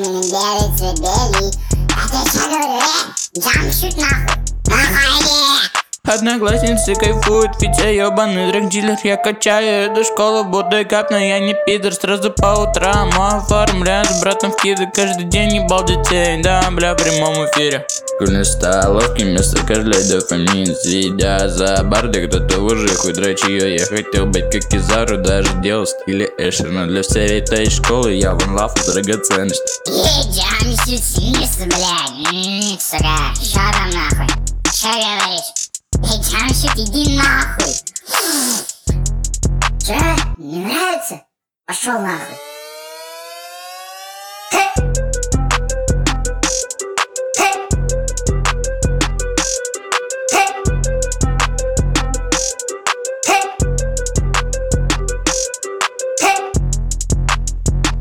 белый цвет белый. Это что говорю, джампшут нахуй. Нахуй. Одноклассницы кайфуют, ведь я ебаный драгдилер. Я качаю эту школу, будто капну, я не пидор. Сразу по утрам оформляю с братом вкиды. Каждый день ебал детей, да, бля, в прямом эфире. Школьной столовки вместо козлей дофамин. Сидя за бардой, кто-то уже хуй дрочью. Я хотел быть как Кизару, даже делал в стиле Эшер. Но для всей этой школы я вон лафу драгоценность. Джампшут снизу, блядь, сука, шо там нахуй? Чё говоришь? Джампшут, иди нахуй. Чё? Не нравится? Пошел нахуй.